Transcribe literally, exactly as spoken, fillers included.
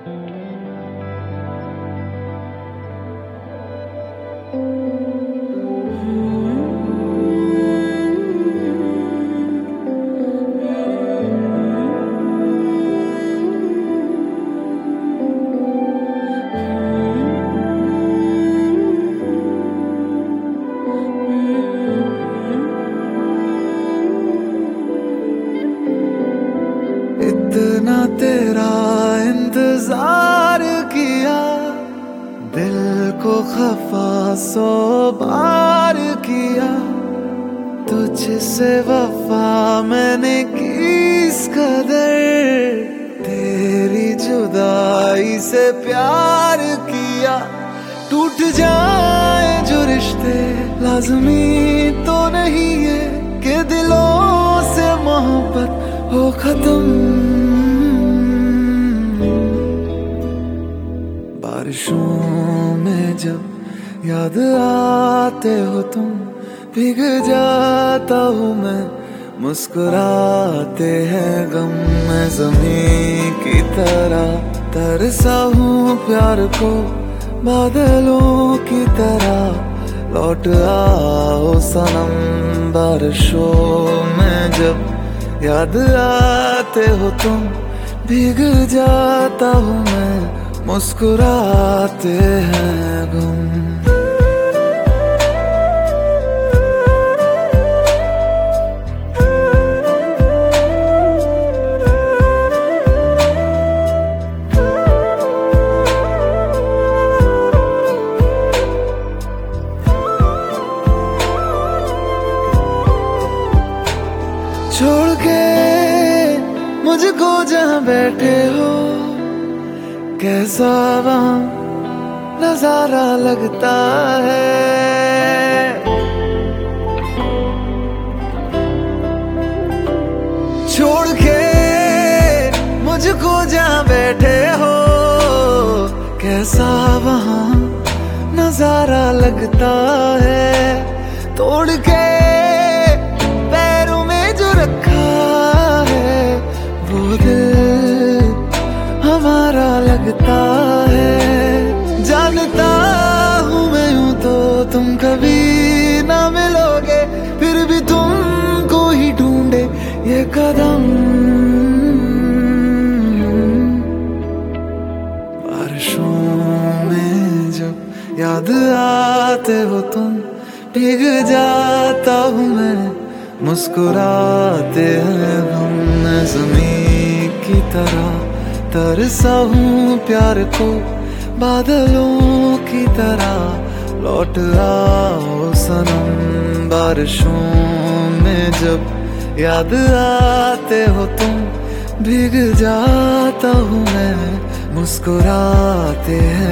इतना तेरा इंतजार किया, दिल को खफा सौ बार किया, तुझसे वफा मैंने की इस कदर, तेरी जुदाई से प्यार किया। टूट जाए जो रिश्ते लाज़मी तो नहीं है कि दिलों से मोहब्बत हो खत्म। बारिशों में जब याद आते हो तुम, भीग जाता हूँ मैं, मुस्कुराते हैं गम में ज़मीं की तरह, तरसा हूँ प्यार को बादलों की तरह, लौट आओ सनम। बारिशों में जब याद आते हो तुम, भीग जाता हूँ मैं, मुस्कुराते हैं गम। छोड़ के मुझको जहाँ बैठे हो, कैसा वहाँ नजारा लगता है। छोड़ के मुझको जहाँ बैठे हो, कैसा वहाँ नजारा लगता है। तोड़ के पैरों में जो रखा है, वो दिल हमारा लगता है। जानता हूँ मैं यूं तो तुम कभी ना मिलोगे, फिर भी तुमको ही ढूंढे ये कदम। बारिशों में जब याद आते हो तुम, भीग जाता हूँ मैं, मुस्कुराते हैं हम। मैं ज़मीं की तरह तरसा हूँ प्यार को बादलों की तरह, लौट आओ सनम। बारिशों में जब याद आते हो तुम, भीग जाता हूँ मैं, मुस्कुराते हैं।